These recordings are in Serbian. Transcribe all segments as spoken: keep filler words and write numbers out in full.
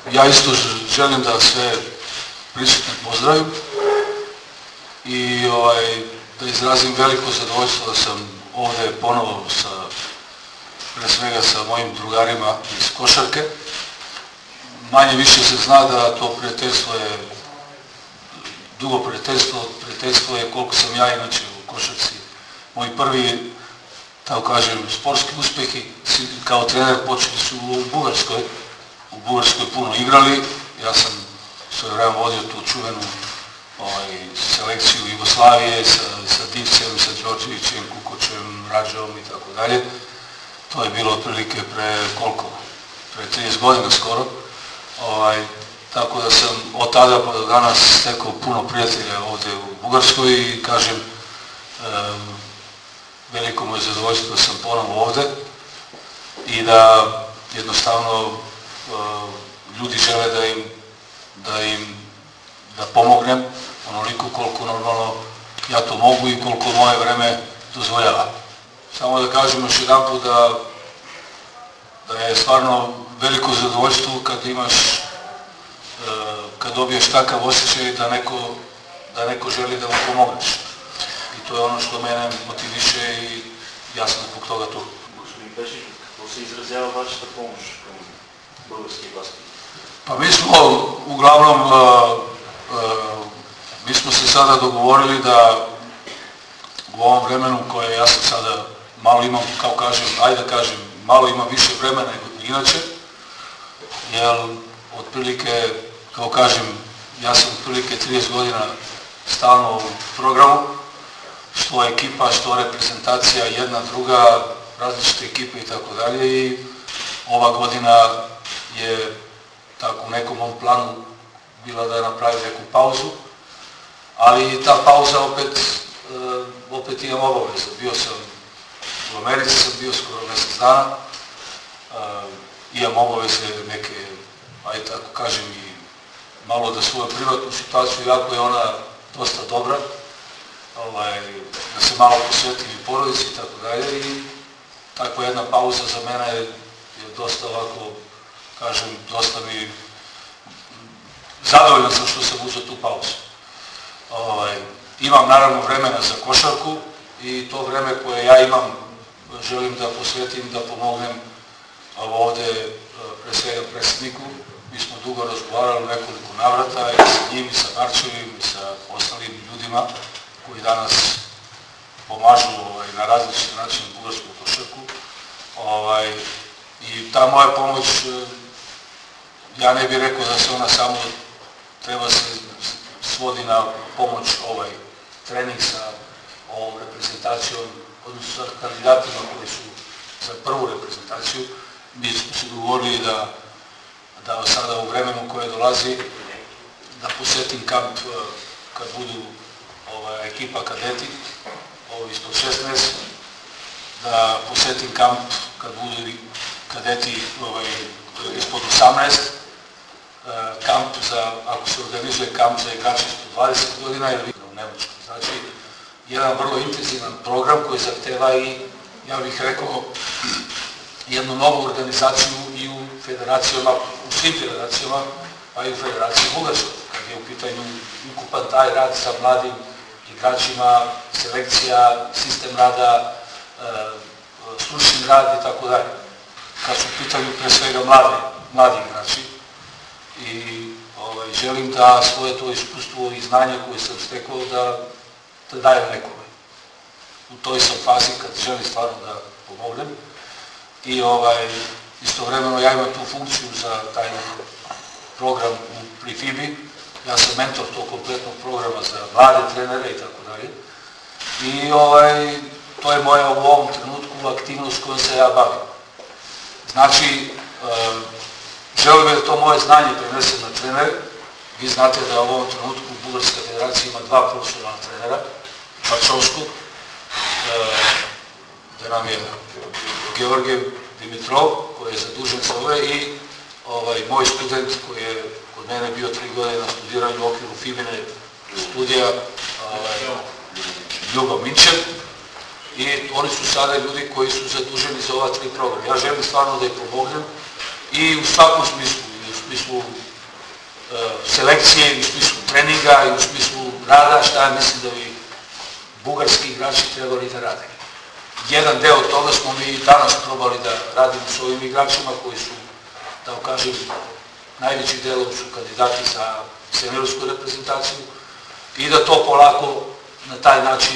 Ja isto želim da sve prisutne pozdravim i ovaj, da izrazim veliko zadovoljstvo da sam ovdje ponovo sa, pre svega sa mojim drugarima iz košarke. Manje više se zna da to prijateljstvo je dugo prijateljstvo, prijateljstvo je koliko sam ja inače u košarci. Moji prvi, tako kažem, sportski uspjehi kao trener počeli su u Bugarskoj. U Bugarskoj puno igrali, ja sam svoje vreme vodio tu čuvenu ovaj, selekciju Jugoslavije sa, sa Divcem, sa Đorđevićem, Kukočem, Rađom i tako dalje. To je bilo otprilike pre koliko? Pre trideset godina skoro. Ovaj, tako da sam od tada pa do danas stekao puno prijatelja ovdje u Bugarskoj i kažem, e, veliko moje zadovoljstvo da sam ponovo ovdje i da jednostavno e, ljudi žele da im, da im da pomognem onoliko koliko normalno ja to mogu i koliko moje vreme dozvoljava. Samo da kažem još jedan put da, da je stvarno veliko zadovoljstvo kad imaš, kad dobiješ takav osjećaj da neko, da neko želi da mu pomogneš. I to je ono što mene motiviše i ja sam zbog toga tu. Господин Пешев, какво се изразява вашата помощ към български баскет? Pa mi smo uglavnom, uh, uh, mi smo se sada dogovorili da u ovom vremenu koje ja sam sada malo imam, kao kažem, ajde da kažem, malo imam više vremena nego inače, jer otprilike, kao kažem, ja sam otprilike trideset godina stalno u programu, što ekipa, što reprezentacija, jedna, druga, različite ekipe i tako dalje i ova godina je tako u nekom mom planu bila da napravim neku pauzu, ali ta pauza opet, uh, opet imam obaveze. Bio sam u Americi, sam bio skoro mjesec dana, uh, imam obaveze neke, ajde tako kažem i malo da svoju privatnu situaciju, iako je ona dosta dobra, ovaj, da se malo posvetim i porodici i tako dalje i takva jedna pauza za mene je, je dosta ovako, kažem, dosta mi zadovoljan sam što sam uzeo tu pauzu. Ovaj, imam naravno vremena za košarku i to vreme koje ja imam želim da posvetim, da pomognem ovdje pre svega predsjedniku. Mi smo dugo razgovarali nekoliko navrata i sa njim i sa Marčevim i sa ostalim ljudima koji danas pomažu ovaj, na različiti način bugarsku košarku. Ovaj, I ta moja pomoć, ja ne bih rekao da se ona samo treba se svodi na pomoć ovaj trening sa ovom reprezentacijom, odnosno sa kandidatima koji su za prvu reprezentaciju. Mi smo se dogovorili da, da sada u vremenu koje dolazi da posjetim kamp kad budu ovaj, ekipa kadeti, ovo ispod šesnaest, da posjetim kamp kad budu kadeti ovaj, ispod osamnaest, kamp za, ako se organizuje kamp za igrače ispod dvadeset godina ili u Nemačkoj. Znači, jedan vrlo intenzivan program koji zahteva i, ja bih rekao, jednu novu organizaciju i u federacijama, u svim federacijama, pa i u federaciji Bugarskoj, kad je u pitanju ukupan taj rad sa mladim igračima, selekcija, sistem rada, stručni rad i tako dalje. Kad su u pitanju pre svega mladi, mladi igrači i ovaj, želim da svoje to iskustvo i znanje koje sam stekao da, da dajem nekome. U toj sam fazi kad želim stvarno da pomognem i ovaj, istovremeno ja imam tu funkciju za taj program u, pri F I B I. Ja sam mentor tog kompletnog programa za mlade trenere i tako dalje. I ovaj, to je moja u ovom trenutku aktivnost kojom se ja bavim. Znači, e, želim da to moje znanje prenesem na trenere. Vi znate da u ovom trenutku Bugarska federacija ima dva profesionalna trenera, Vačovskog, e, da nam je Georgijev Dimitrov, koji je zadužen za ove, i ovaj, moj student koji je kod mene bio tri godine na studiranju u okviru F I B I-ne studija, ovaj, Ljubav Minčev. I oni su sada ljudi koji su zaduženi za ova tri programa. Ja želim stvarno da ih pomognem i u svakom smislu, i u smislu uh, selekcije, i u smislu treninga, i u smislu rada, šta ja mislim da bi bugarski igrači trebali da rade. Jedan deo toga smo mi danas probali da radimo s ovim igračima koji su, da kažem, najveći delom su kandidati za seniorsku reprezentaciju i da to polako na taj način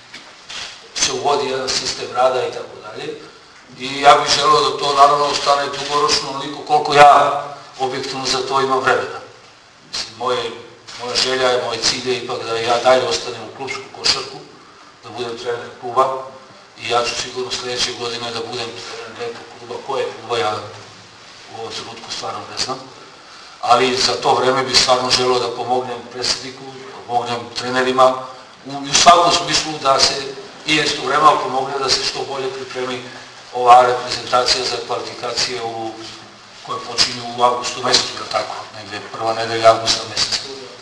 se uvodi jedan sistem rada i tako dalje. I ja bih želeo da to naravno ostane dugoročno onoliko koliko ja objektivno za to imam vremena. Mislim, moje, moja želja je, moj cilj je ipak da ja dalje ostanem u klubsku košarku, da budem trener kluba i ja ću sigurno sljedeće godine da budem trener nekog kluba. Koje kluba ja u ovom trenutku stvarno ne znam. Ali za to vreme bih stvarno želeo da pomognem predsjedniku, pomognem trenerima u, u svakom smislu da se i istovremeno pomogne da se što bolje pripremi ova reprezentacija za kvalifikacije u, koje počinju u avgustu mesecu, ili tako, negdje prva nedelja avgusta meseca.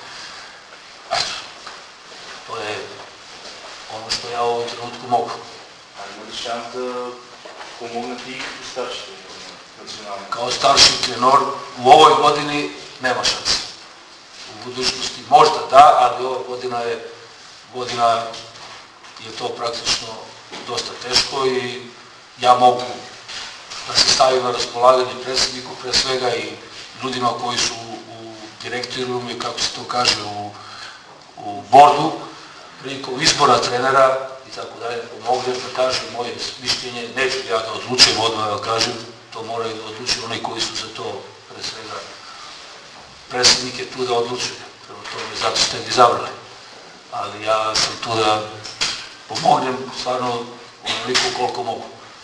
Eto, to je ono što ja u ovom trenutku mogu. A ima li šans da pomognete i като старши тренер национални? Kao starši trener u ovoj godini nema šanse. U budućnosti možda da, ali ova godina je, godina je to praktično dosta teško i ja mogu da se stavim na raspolaganje predsjedniku pre svega i ljudima koji su u direktorijumu i kako se to kaže u, u bordu, prilikom izbora trenera i tako dalje, pomogu da kažem moje mišljenje, neću ja da odlučujem odmah da kažem, to moraju da odlučuju oni koji su za to pre svega. Predsjednik je tu da odlučuje, prvo tome zato ste ga izabrali, ali ja sam tu da pomognem stvarno onoliko koliko mogu.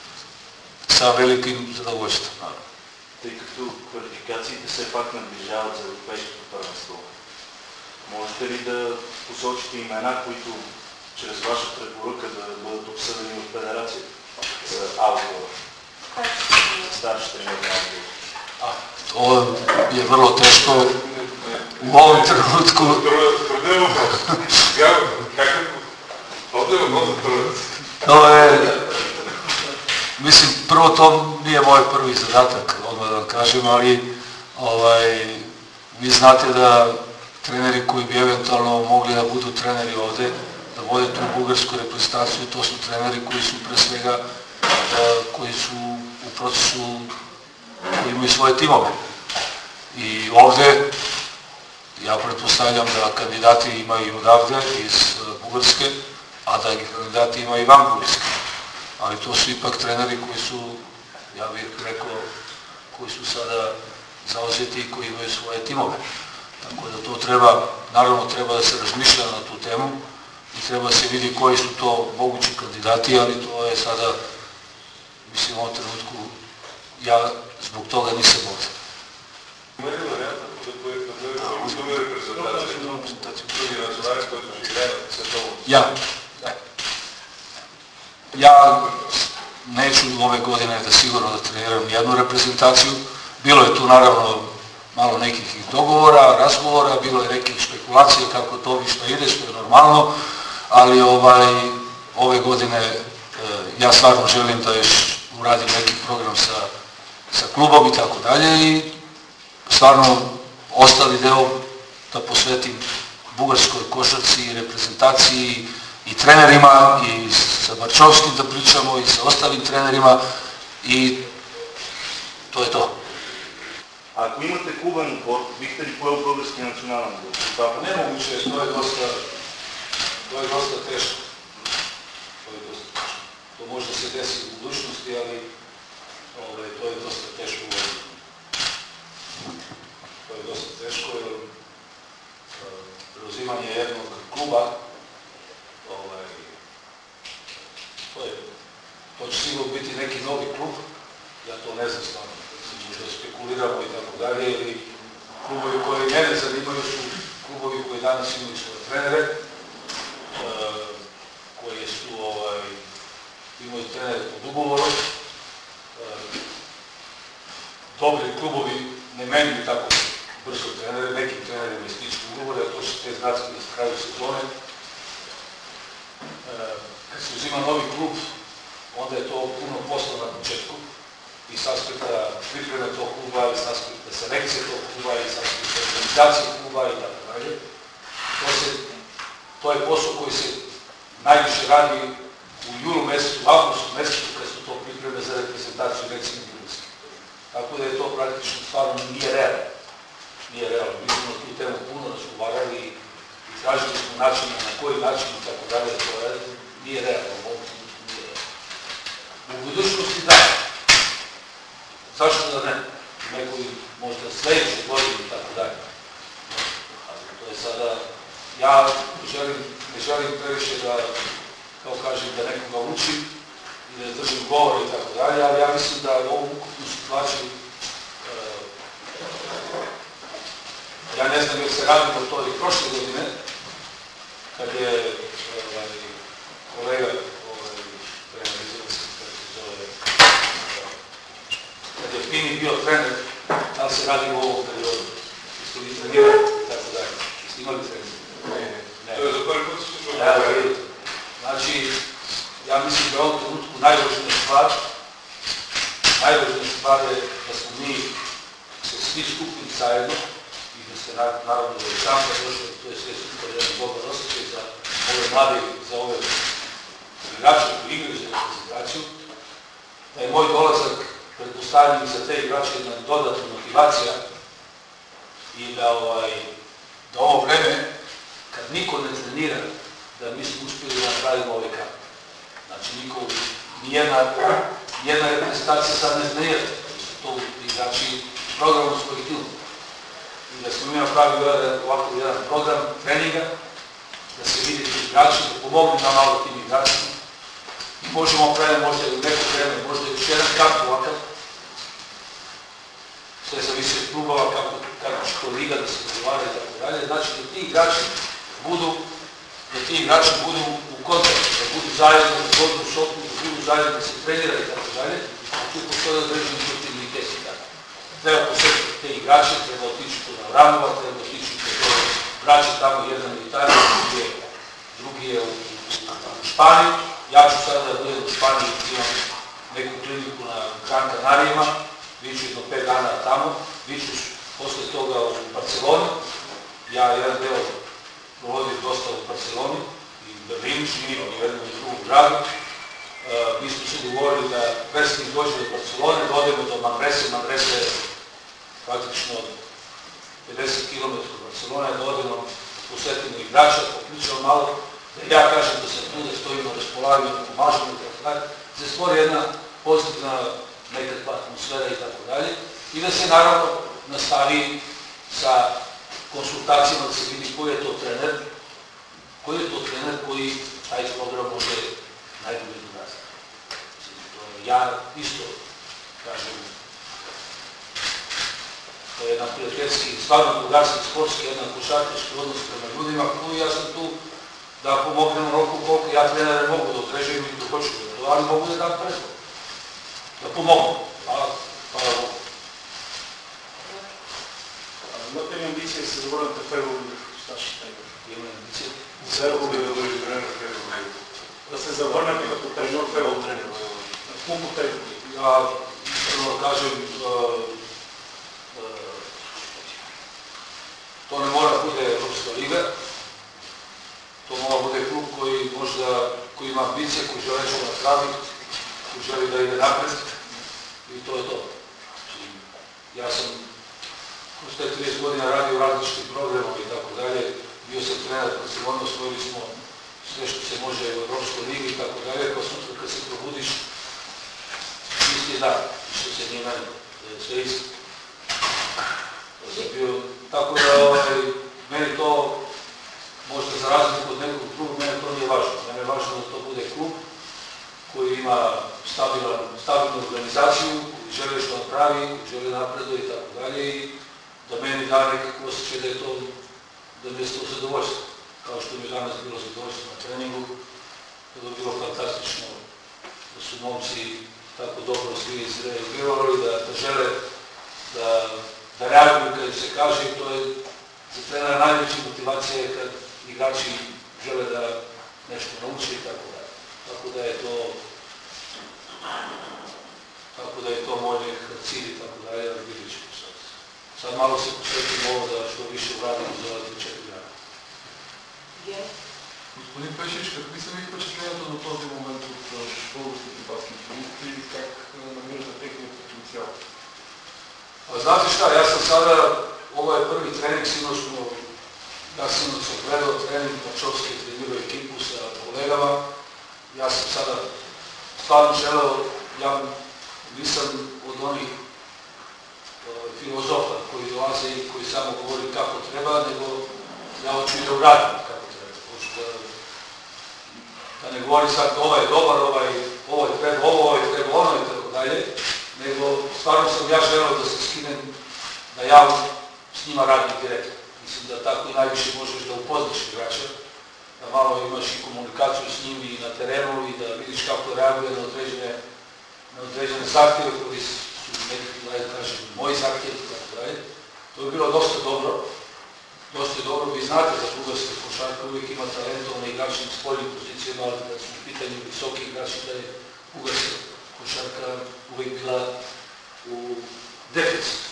Sa velikim zadovoljstvom, naravno. Тъй като квалификациите все пак наближават за европейското първенство, можете ли да посочите имена, които чрез ваша препоръка да бъдат обсъдени от федерацията за Аугова? Старши тренер на Аугова. А, to je vrlo teško u ovom trenutku. Труден въпрос. Как е труден въпрос? To je, mislim, prvo to nije moj prvi zadatak, odmah da vam kažem, ali ovaj, vi znate da treneri koji bi eventualno mogli da budu treneri ovde, da vode tu bugarsku reprezentaciju, to su treneri koji su pre svega, da, koji su u procesu, koji imaju svoje timove. I ovde, ja pretpostavljam da kandidati imaju i odavde iz Bugarske, a da kandidati imaju i van Bugarske. Ali to su ipak treneri koji su, ja bih rekao, koji su sada zauzeti i koji imaju svoje timove. Tako da to treba, naravno treba da se razmišlja na tu temu i treba se vidi koji su to mogući kandidati, ali to je sada, mislim, u ovom trenutku, ja zbog toga nisam ovdje. Има ли варианта да бъде репрезентация? Други националисти, които ще играят световно? Ja. Ja neću ove godine da sigurno da treniram jednu reprezentaciju. Bilo je tu naravno malo nekih dogovora, razgovora, bilo je nekih špekulacija kako to višta ide, što je normalno, ali ovaj, ove godine e, ja stvarno želim da još uradim neki program sa, sa klubom i tako dalje i stvarno ostali deo da posvetim bugarskoj košarci i reprezentaciji i trenerima i sa Barčovskim da pričamo i sa ostalim trenerima i to je to. Ако имате клубен отбор, бихте ли поел български национален отбор? Nemoguće, to je dosta, to je dosta teško. To je dosta teško. To može da se desi u budućnosti, ali ovaj, to je dosta teško. To je dosta teško, jer preuzimanje jednog kluba, ovaj, to je, to će sigurno biti neki novi klub, ja to ne znam stvarno. Da spekuliramo i tako dalje, ili klubovi koji mene zanimaju su klubovi koji danas imaju svoje trenere, koji su, ovaj, imaju trenere pod ugovorom. Dobri klubovi ne menjuju tako brzo trenere, nekim trenerima ističu ugovore, a to će te znati na kraju sezone. Kad se uzima novi klub, onda je to puno posla na početku. i s aspekta pripreme tog kluba, i s aspekta selekcije tog kluba, i s aspekta organizacije kluba i tako dalje. To, se, to je posao koji se najviše radi u julu mesecu, u avgustu mesecu, kad su to pripreme za reprezentaciju recimo Bugarske. Tako da je to praktično stvarno nije realno. Nije realno. Mi smo na tu temu puno razgovarali i tražili smo načina, na koji način i tako dalje to raditi. Nije realno. Nije realno. U budućnosti da. Zašto da ne? U nekoj možda sledećoj godini i tako dalje. Ali to je sada, ja želim, ne želim previše da, kao kažem, da nekoga učim i da držim govor i tako dalje, ali ja mislim da ovu ukupnu situaciju, uh, ja ne znam jer se radimo o to i prošle godine, kad je ovaj, kolega, ovaj, trener izvrstven, kako se zove, kad je Pini bio trener, da li se radi u ovom periodu? Jeste li trenirali i tako dalje? Jeste imali trener? Ne, ne. To je za prvi put što ćemo ja, vidite. Znači, ja mislim da je u ovom trenutku najvažnija stvar, najvažnija stvar je da smo mi se svi skupili zajedno i da se naravno da je sam da došlo, to je sve super jedan dobar osjećaj za ove mlade, za ove igrače koji igraju za reprezentaciju, da je moj dolazak pretpostavljeni za te igrače jedna dodatna motivacija i da, ovaj, da ovo vreme, kad niko ne trenira, da mi smo uspjeli da napravimo ovaj kamp. Znači, niko, nijedna, nijedna reprezentacija sad ne trenira, su to igrači programu svojih tilova. I da smo mi napravili ovako jedan program treninga, da se vidi ti igrači, da pomogli nam malo tim igračima. I možemo praviti možda u neko vreme, možda još jedan kamp ovakav. Sve zavisi od klubova, kako, kako će to liga da se dogovara i tako dalje. Znači da ti igrači budu, da ti igrači budu u kontaktu, da budu zajedno, da budu u šoku, da budu zajedno, da se trenira i tako dalje. A tu postoje određeni kontinuitet i tako. Treba posjetiti te igrače, treba otići tu na Vranova, treba otići tu do braće tamo, jedan u Italiji, drugi je, drugi je u, u Španiji. Ja ću sada da budem u Španiji, imam neku kliniku na Gran Canarijima, bit ću do pet dana tamo, bit ću posle toga u Barceloni. Ja jedan deo provodim dosta u Barceloni i u Berlinu, živim u jednom i drugom gradu. Uh, mi smo se dogovorili da predsjednik dođe do Barcelone, da odemo do Manrese, Manrese je praktično pedeset kilometara od Barcelone, da odemo, posjetimo igrača, popričamo malo, da ja kažem da sam tu, da stojim na raspolaganju, da pomažemo i tako dalje, da se stvori jedna pozitivna nekakva atmosfera i tako dalje i da se naravno nastavi sa konsultacijama da se vidi koji je to trener, koji je to trener koji taj program može najbolje doraziti. Ja isto kažem, to je jedan prijateljski, stvarno bugarski, sportski, jedan košarkaški odnos prema ljudima koji ja sam tu da pomognem roku koliko ja trenere mogu da odrežem i da hoću da ali mogu da dam predlog. Da pomogu. Hvala. Hvala Bogu. Imate li ambicije da se zavrnete prvo u šta še taj? Imam ambicije. Da se zavrnete като тренер prvo u treneru. Na klubu treneru. Ja prvo kažem, to ne mora bude Evropska liga. To mora bude klub koji možda, koji ima ambicije, koji žele nešto napravi, koji želi da ide napred i to je to. Znači, ja sam kroz te trideset godina radio u različitim programama i tako dalje, bio sam trener Barcelona, osvojili smo sve što se može u Evropskoj ligi i tako dalje, pa sutra kad se probudiš, isti dan, što se nije meni, sve isto. Bio, tako da ovaj, meni to, možda za razliku od nekog drugog, mene to nije važno. Mene je važno da to bude klub koji ima stabilan, stabilnu organizaciju, koji želi što napravi, koji želi napreduje i tako dalje i da meni da nekako osjećaj da je to, da mi je to zadovoljstvo. Kao što mi je danas bilo zadovoljstvo na treningu, da je bilo fantastično da su momci tako dobro svi izreagirali, da, da žele da, da reaguju kada se kaže i to je za trenera najveća motivacija je kad igrači žele da nešto nauče i tako dalje. Tako da je to tako da je to moj nekakav cilj i tako dalje, ali vidjet ćemo sad. Sad malo se posvetimo ovo da što više uradim za ove četiri dana. Господин Пешич, какви са ви впечатлението до този момент от българските баскетболисти и как намирате техния потенцијал? Znate šta, ja sam sada, ovo je prvi trening, sinoćno, ja sinoć sam gledao trening, Pačovski je trenirao ekipu sa kolegama, ja sam sada stvarno želeo, ja nisam od onih filozofa koji dolaze i koji samo govori kako treba, nego ja hoću i da uradim kako treba. Hoću da, da ne govori sad ovaj je dobar, ovaj, ovaj treba ovo, ovaj treba ono i tako dalje, nego stvarno sam ja želeo da se skinem, da ja s njima radim direktno. Mislim da tako i najviše možeš da upoznaš igrača, da malo imaš i komunikaciju s njim i na terenu i da vidiš kako reaguje na određene, na određene zahtjeve koji su neki, da kažem, moji zahtjevi i tako dalje. To je bilo dosta dobro. Dosta je dobro, vi znate da bugarska košarka uvijek ima talentovne igrače na spoljnim pozicijama, ali da su u pitanju visoki igrači, da je bugarska košarka uvijek bila u deficitu.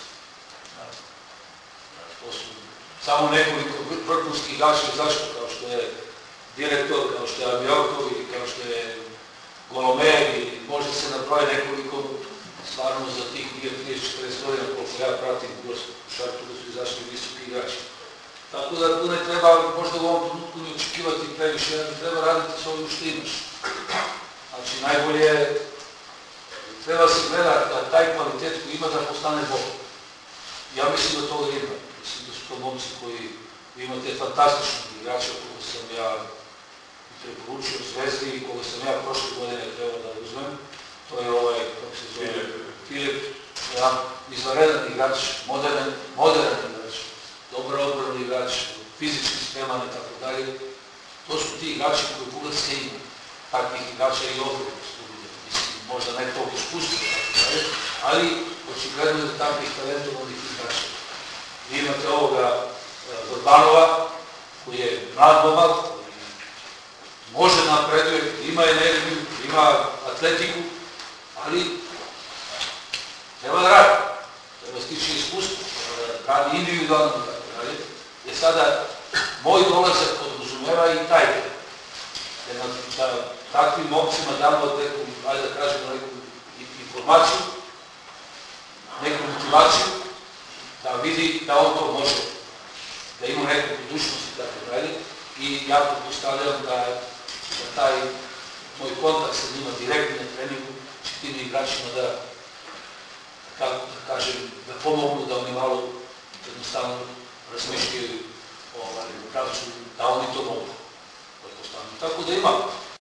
To su samo nekoliko vrhunskih igrača, zašto? Kao što je direktor, kao što je Abjorkov ili kao što je Golomer ili možda se nabroje nekoliko, stvarno za tih trideset četrdeset godina koliko ja pratim bugarsku košarku da su izašli visoki igrači. Tako da tu ne treba možda u ovom trenutku ne očekivati previše, ne treba raditi s ovim što imaš. Znači najbolje treba se gledati da taj kvalitet koji ima da postane bolje. Ja mislim da toga ima. Mislim da su to momci koji imate fantastičnog igrača koga sam ja preporučio Zvezdi i koga sam ja prošle godine trebao da uzmem. To je ovaj, kako se zove, Filip, jedan izvanredan igrač, modern, modern igrač, dobar odbrani igrač, fizički spreman i tako dalje. To su ti igrači koji Bugarska ima. Takvih igrača i ovdje mislim, možda ne tog iskustva, ali očigledno je da takvih talentovanih igrača. Vi imate ovoga Vrbanova, koji je mlad momak, koji može napreduje, ima energiju, ima atletiku, ali treba da radi, treba stići iskustvo, treba da radi individualno i tako dalje. Jer sada moj dolazak podrazumeva i taj da, da takvim momcima damo neku, ajde da kažemo, neku informaciju, neku motivaciju, da vidi da on to može, da ima neku budućnost i tako dalje. I ja pretpostavljam da, da taj moj kontakt sa njima direktno na treningu će tim igračima da, kako da kažem, da pomognu da oni malo jednostavno razmišljaju ovaj, pravcu, da oni to mogu. Tako da ima